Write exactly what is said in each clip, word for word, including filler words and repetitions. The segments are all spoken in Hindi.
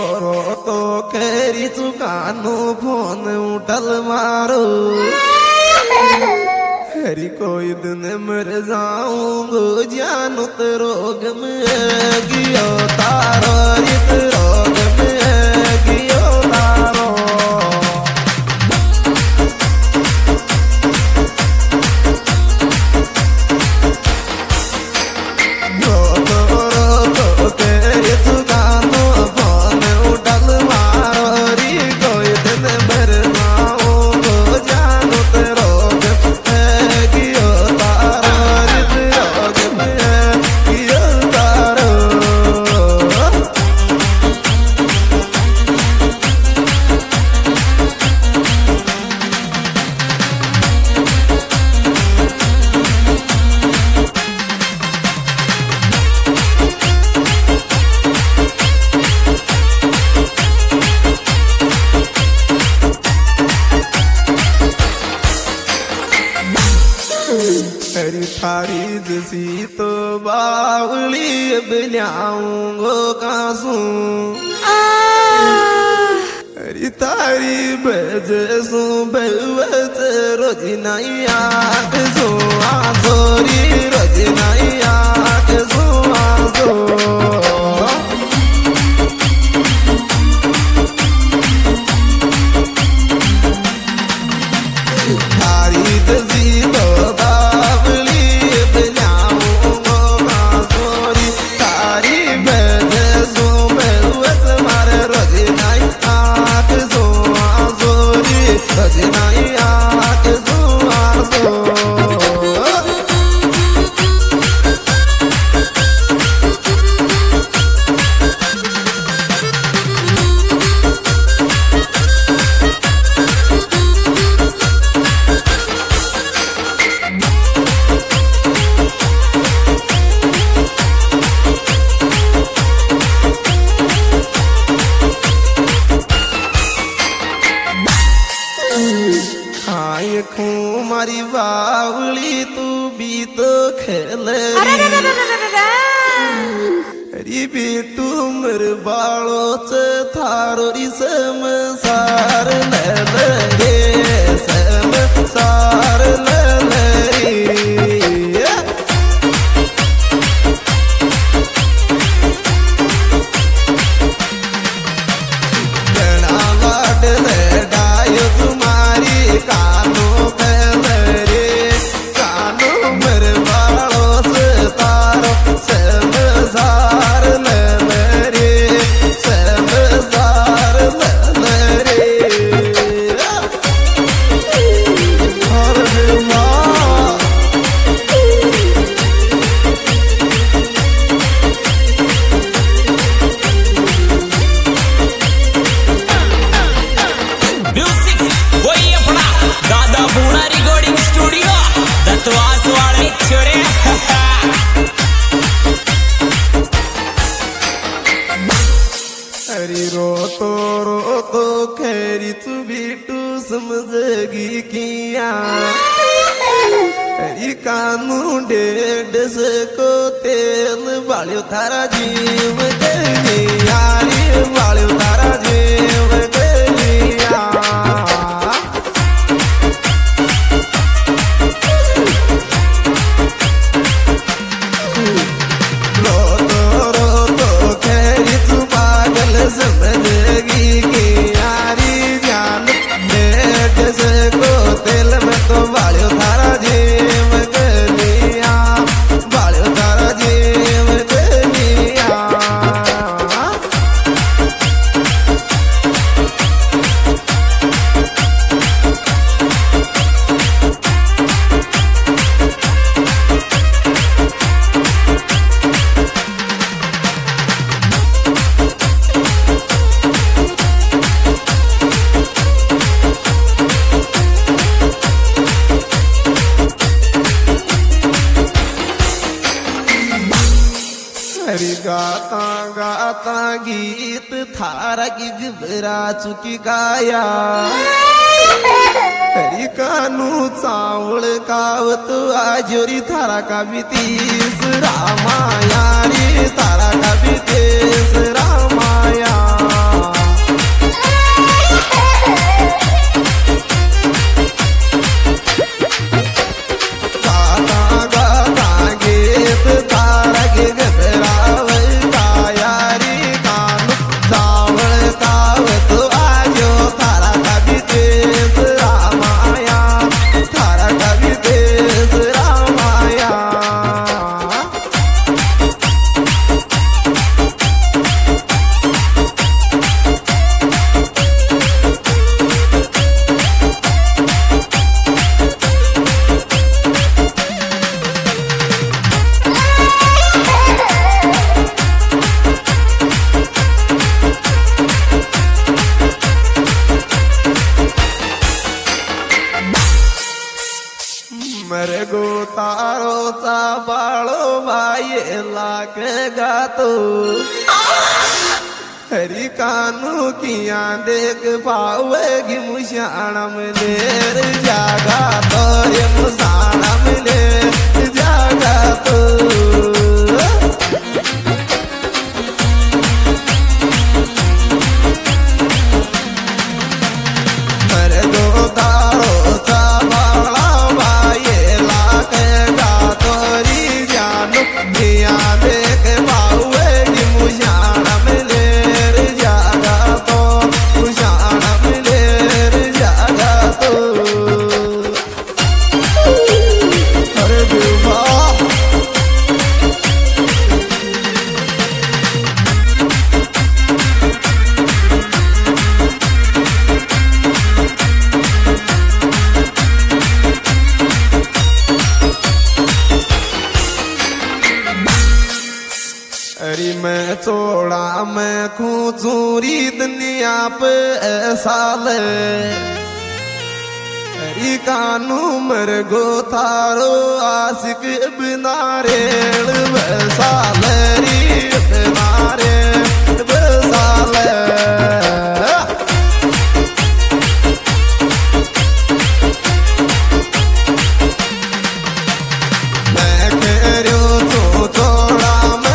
रोतो केरी चुकानो फोन उठल मारो हरी कोई दिन मर जाऊंगो जानू तो रोग में गियो तारो रित रोग में गियो तारो हरी थारी जसी तो बावली बलियाऊंगो कासू हरी थारी बजसू बलवत रोजी नहीं आग सो आसोरी रोजी नहीं आग सो आसो थारी जसी तो मारी बावली तू भी तो खेल हरी बेटू मर बालो से थारो सम सार ले सम सार ले तुम्हारी कानों हरी रोतो रोतो खैरी तू बेटू समझगी किया हरी कानू डेढ़ को तेल बालियो थारा जीव गई यारी बालियो थारा जीव गई समझगी कि यारी जान जैसे को दिल में तो बालियो थारा जीव गलिया बालियो थारा जीव गलिया हरी गाता गाता गीत थारा की घबरा चुकी गाया हरी कानू चावल कावत आजोरी थारा का बीतीस रामाया रे थारा का बीतीस रामाया मरे गो तारो चा बाळो भाई लाग गातो हरी कानू किया देख पावेगी मुशाना मिलेर जागा तो ये मुसाना मिले जागा तो मरे गो तारो चा बाळा भाई लाग गातो री जानू किया देख पावेगी मुशाना मिले अरे मैं चोड़ा मैं खूचूरी दुनिया पे साल अरे कानू मर गो थारो आशिक बिना रेड़ साल री बिना रेड़ साल मैं कह रही तो चोड़ा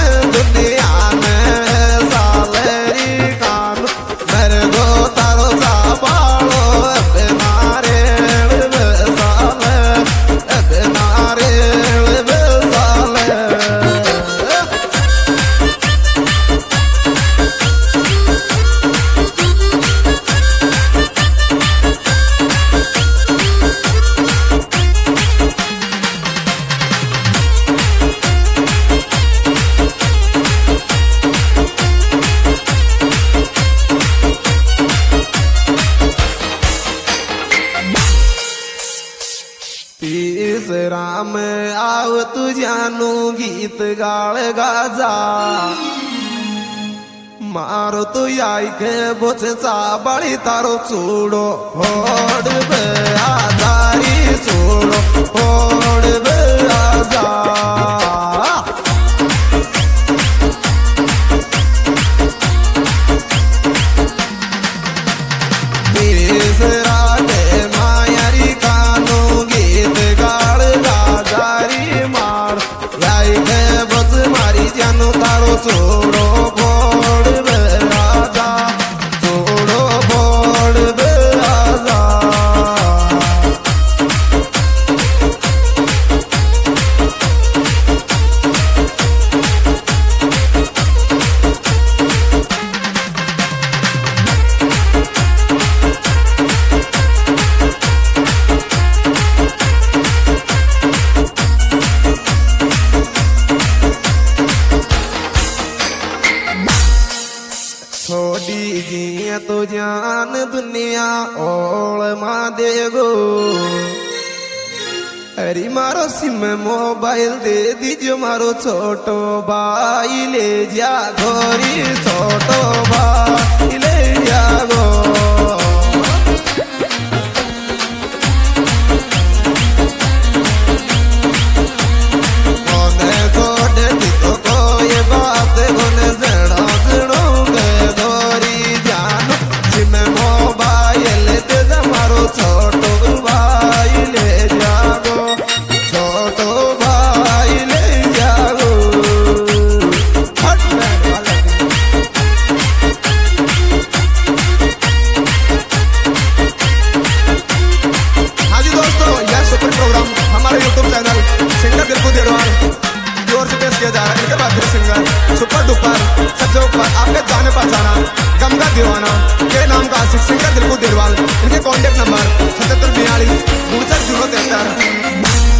राम आव तू जानू गीत गाल गाजा मारो तो आई के बोचा बड़ी तारो चूड़ो फोड़ बे आजारी चूड़ो फोड़ बे आजा छोड़ो फोड़ बे राजा छोड़ो फोड़ बे राजा छोड़ी जी तो जान दुनिया ओल मां देगो अरे मारो सिम मोबाइल दे दीजो मारो छोटो भाई ले जा गोरी छोटो भाई ले जा गो सुपर डुपर सबसे ऊपर आपके जाने पहचाना गमगा दीवाना के नाम का आशिक सिंगर दिलकुश दिलवाल। इनके कॉन्टेक्ट नंबर सतहत्तर बयालीस उनसठ जीरो तिहत्तर।